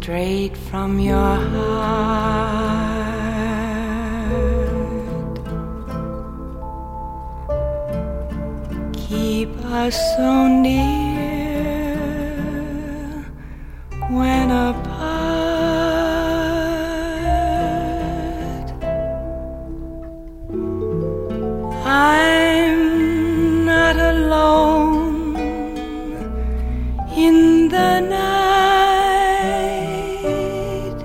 straight from your heart. Keep us so near when apart. I'm not alone in the night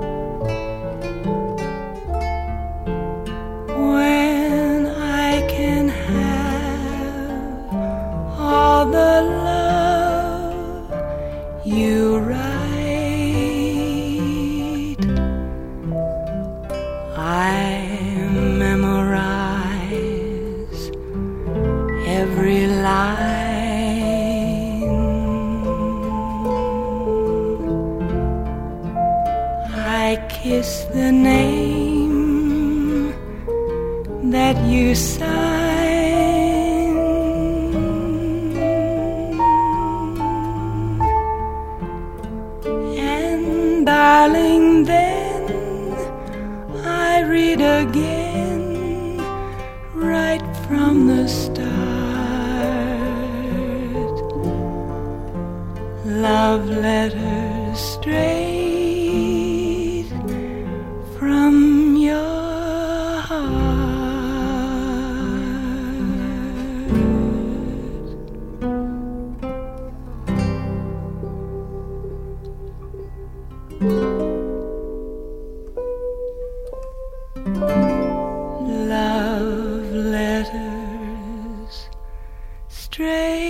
when I can have all the love you write. I memorize every line. I kiss the name that you sign. And darling, then I read again right from the start. Love letters straight from your love letters straight